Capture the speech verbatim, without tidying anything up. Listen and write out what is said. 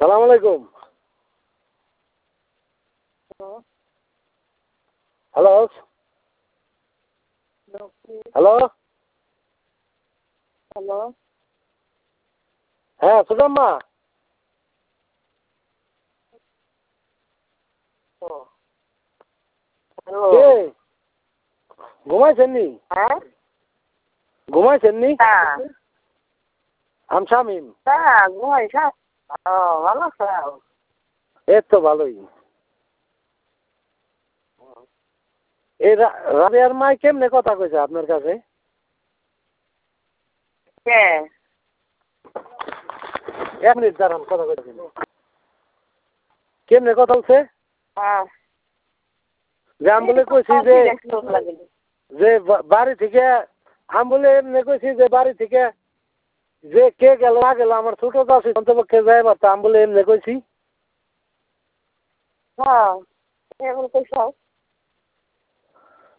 সালাম আলাইকুম। Hello hello hello হ্যাঁ সুদাম্মা। হ্যালো কে ঘুমাইছেন নি? হ্যাঁ ঘুমাইছেন নি? হ্যাঁ আমি শামিম। হ্যাঁ ঘুমাইছ ও ভালো আছো? এই তো ভালোই। এই রা- রাবেয়ার মাই কেমনে কথা কইছে আপনার কাছে? কে এক মিনিট দাঁড়ান, কথা কইতেছি। কেমনে কথা বলছে? হ্যাঁ যে আমি বলে কইছি যে যে বা- বাড়ি থেকে আমি বলে এমনি কইছি যে বাড়ি থেকে যে কে গেল না গেল আমার ছোট দাসী অন্তপক্ষে যাই পারতো আমি বলে এমনি কইছি। হ্যাঁ এমন কইছ